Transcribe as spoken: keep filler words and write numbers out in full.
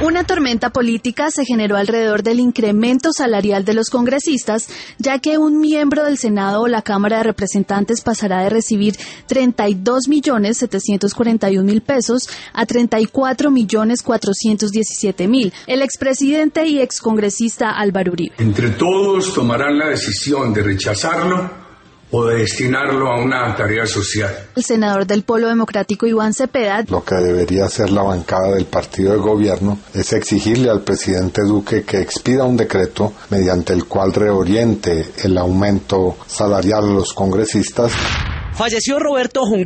Una tormenta política se generó alrededor del incremento salarial de los congresistas, ya que un miembro del Senado o la Cámara de Representantes pasará de recibir treinta y dos millones setecientos cuarenta y un mil pesos a treinta y cuatro millones cuatrocientos diecisiete mil. El expresidente y excongresista Álvaro Uribe. Entre todos tomarán la decisión de rechazarlo o de destinarlo a una tarea social. El senador del Polo Democrático Iván Cepeda. Lo que debería hacer la bancada del partido de gobierno es exigirle al presidente Duque que expida un decreto mediante el cual reoriente el aumento salarial a los congresistas. Falleció Roberto Junguí.